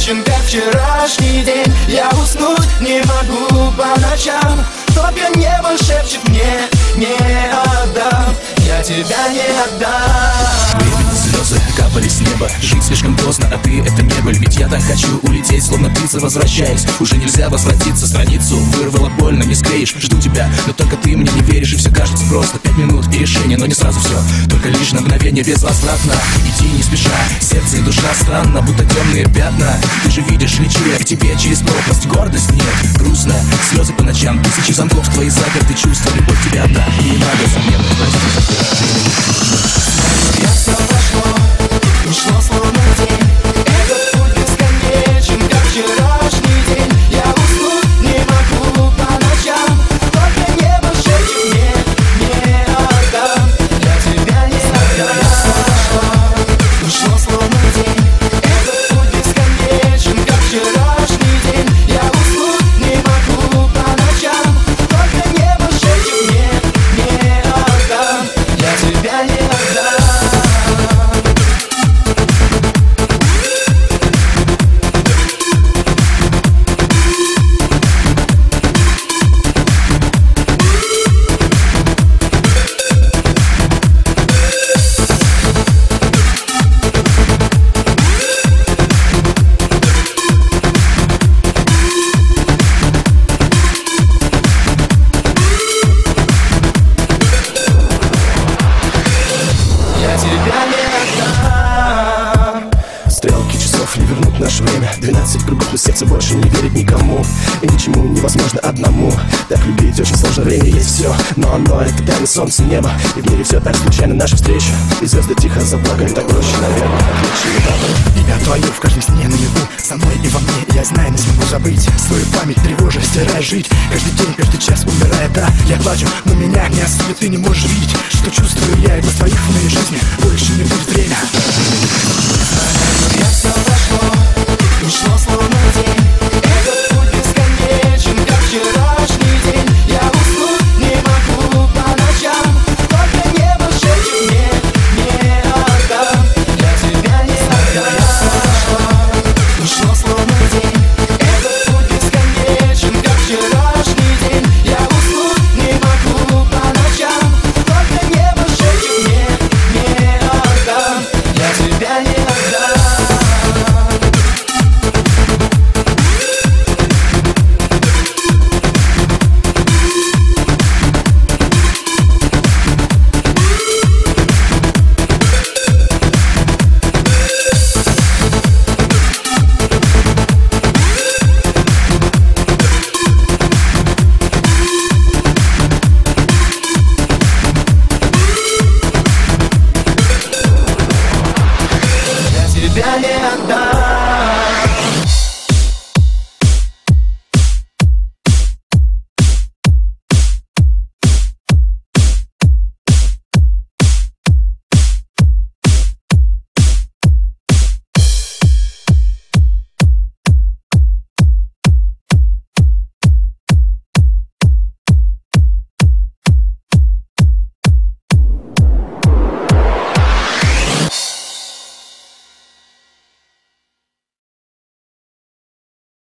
бесконечен, как вчерашний день. Я уснуть не могу по ночам, только небо шепчет мне: не отдам, я тебя не отдам. Слезы капали с неба, жить слишком поздно, а ты — это не боль. Ведь я так хочу улететь, словно птица возвращаясь. Уже нельзя возвратиться, страницу вырвало больно, не склеишь. Жду тебя, но только ты мне не веришь. И все кажется просто 5 минут и решение, но не сразу все, только лишь на мгновение безвозвратно. Иди не спеша, сердце и душа странно, будто темные пятна. Ты же видишь лечи к тебе через пропасть. Гордость нет, грустно, слезы по ночам, тысячи замков, твои заперты чувства. Любовь тебе одна, не надо замены, Я все прошло, ушло словно день. Этот путь бесконечен, как вчерашний день. Я уснуть не могу по ночам, только небо шепчет мне: не отдам, я тебя не отдам. Я все прошло, ушло словно день. Этот путь бесконечен, как вчерашний день. Я уснуть не могу по ночам, только небо шепчет мне: не отдам, я тебя не отдам. Стрелки часов не вернут наше время. 12 кругов, но сердце больше не верит никому. И ничему невозможно одному. Так любить очень сложно, время есть все. Но оно — это тайна солнца, небо. И в мире все так случайно, наша встреча. И звезды тихо заплакали, так проще, наверное. Имя твое в каждой сне наяву, со мной и во мне, я знаю, не смогу забыть. Свою память тревожа, стирая жить. Каждый день, каждый час умирая, да. Я плачу, но меня не осудят, ты не можешь видеть, что чувствую я, и без твоих в моей жизни больше не будет время. Я все прошло,